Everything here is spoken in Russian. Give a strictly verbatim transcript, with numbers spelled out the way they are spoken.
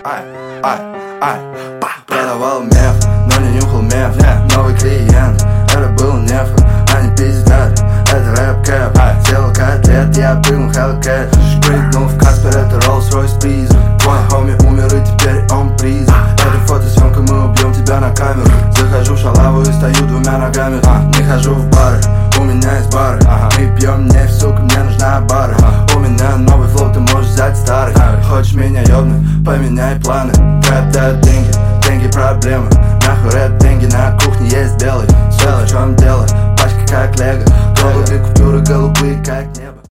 ай, ай, ай, па. Продавал меф, но не нюхал меф. Новый клиент, это был неф. Они пиздят, это рэп-кэп. Сделал котлет, я прыгнул Hellcat. Прыгнул в Каспер, это Rolls-Royce призм. Твой хоми умер и теперь он призм. Это фотосъемка, мы убьем тебя на камеру. Захожу в шалаву и стою двумя ногами. Не хожу в бары, у меня есть бары. Мы пьем нефть, сука, мне нужна бары. У меня новый флоу, ты можешь взять старый. Хочешь меня ёбнуть, поменяй планы. Рэп дает деньги, деньги проблемы. Нахуй рэп, деньги на кухне есть белый. Белый, в чем дело? Пачка как лего. Голубые купюры, голубые как небо.